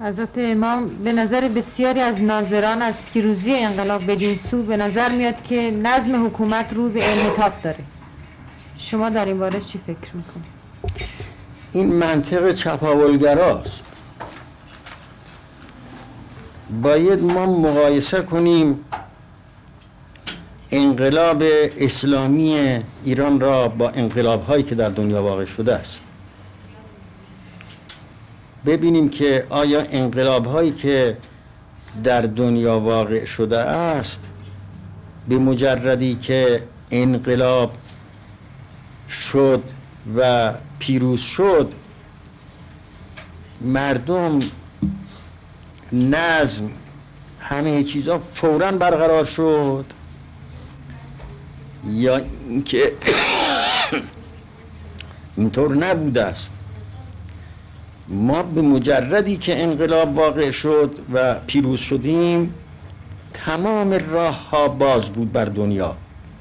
حضرت امام به نظر بسیاری از ناظران از پیروزی انقلاب بدین سو به نظر میاد که نظم حکومت رو به انحطاط داره. شما در این باره چی فکر میکنید؟ این منطق چپاولگراست. باید ما مقایسه کنیم انقلاب اسلامی ایران را با انقلاب هایی که در دنیا واقع شده است. ببینیم که آیا انقلاب هایی که در دنیا واقع شده است به مجردی که انقلاب شد و پیروز شد مردم نظم همه چیزا فوراً برقرار شد، یا اینکه اینطور نبوده است؟ ما به مجردی که انقلاب واقع شد و پیروز شدیم تمام راه ها باز بود بر دنیا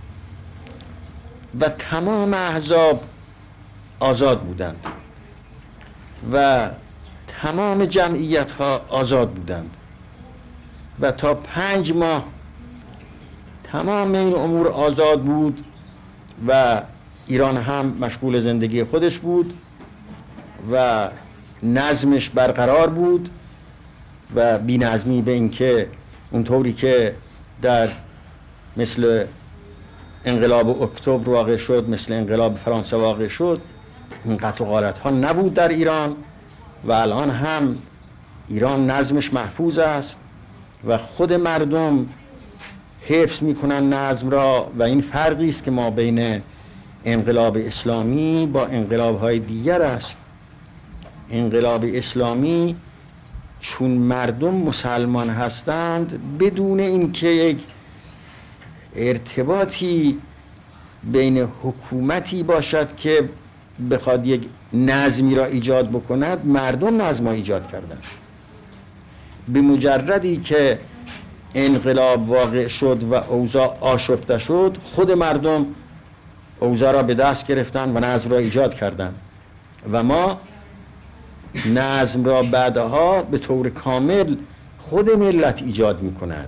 و تمام احزاب آزاد بودند و تمام جمعیت ها آزاد بودند و تا 5 ماه تمام این امور آزاد بود و ایران هم مشغول زندگی خودش بود و نظمش برقرار بود و بی نظمی به این که اونطوری که در مثل انقلاب اکتبر واقع شد، مثل انقلاب فرانسه واقع شد، این قطع و غارت ها نبود در ایران و الان هم ایران نظمش محفوظ است و خود مردم حفظ میکنن نظم را و این فرقی است که ما بین انقلاب اسلامی با انقلاب های دیگر است. انقلاب اسلامی چون مردم مسلمان هستند بدون اینکه یک ارتباطی بین حکومتی باشد که بخواد یک نظمی را ایجاد بکند، مردم نظم را ایجاد کردند. به مجردی که انقلاب واقع شد و اوضاع آشفته شد، خود مردم اوضاع را به دست گرفتن و نظم را ایجاد کردند و ما نظم را بعدها به طور کامل خود ملت ایجاد می کند.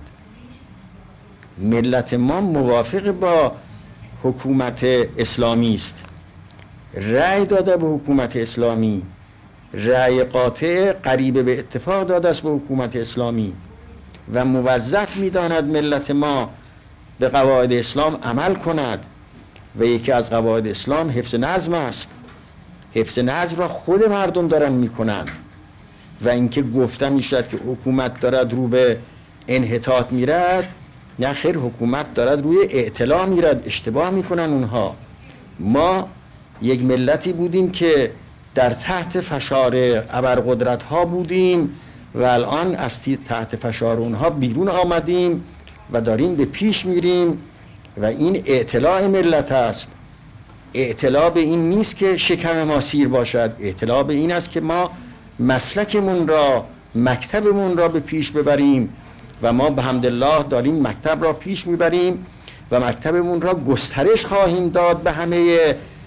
ملت ما موافق با حکومت اسلامی است، رأی داده به حکومت اسلامی، رأی قاطع قریب به اتفاق داده است به حکومت اسلامی و موظف می داند ملت ما به قواعد اسلام عمل کند و یکی از قواعد اسلام حفظ نظم است. حفظ نظم را خود مردم دارن میکنن و اینکه گفته میشد که حکومت دارد رو به انحطاط میرد، نه خیر، حکومت دارد روی اعتلاع میرد. اشتباه میکنن اونها. ما یک ملتی بودیم که در تحت فشار ابرقدرت ها بودیم و الان از تحت فشار اونها بیرون آمدیم و داریم به پیش میریم و این اعتلاع ملت است. اعتلاع به این نیست که شکم ما سیر باشد، اعتلاع به این است که ما مسلکمون را، مکتبمون را به پیش ببریم و ما به حمدالله داریم مکتب را پیش میبریم و مکتبمون را گسترش خواهیم داد به همه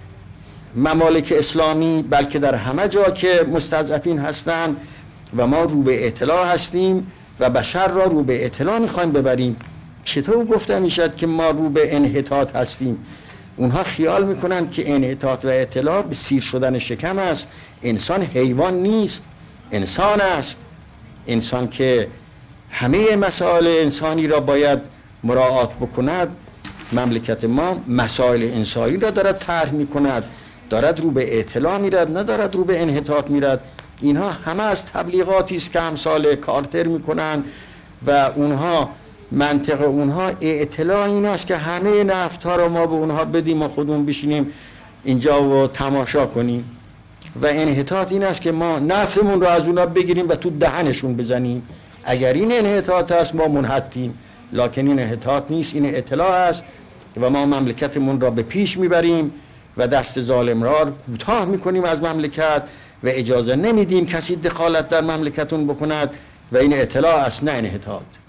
ممالک اسلامی، بلکه در همه جا که مستضعفین هستند و ما رو به اعتلاع هستیم و بشر را رو به اعتلاع میخوایم ببریم. چطور گفته میشد که ما رو به انحطاط هستیم؟ اونها خیال میکنن که انحطاط و اعتلاع به سیر شدن شکم است. انسان حیوان نیست، انسان است. انسان که همه مسائل انسانی را باید مراعات بکند. مملکت ما مسائل انسانی را دارد طرح میکند، دارد رو به اعتلاع میرد، نه دارد رو به انحطاط میرد. اینها همه از تبلیغاتی است که امثال کارتر میکنن و اونها منطق اونها اعتلاع این است که همه نفت ها را ما به اونها بدیم و خودمون بشینیم اینجا و تماشا کنیم و انحطاط این است که ما نفتمون را از اونها بگیریم و تو دهنشون بزنیم. اگر این انحطاط است ما منحطیم، لکن این انحطاط نیست، این اعتلاع است و ما مملکتمون را به پیش میبریم و دست ظالم را کوتاه میکنیم از مملکت و اجازه نمیدیم کسی دخالت در مملکتون بکند و این اعتلاع است، نه انحطاط.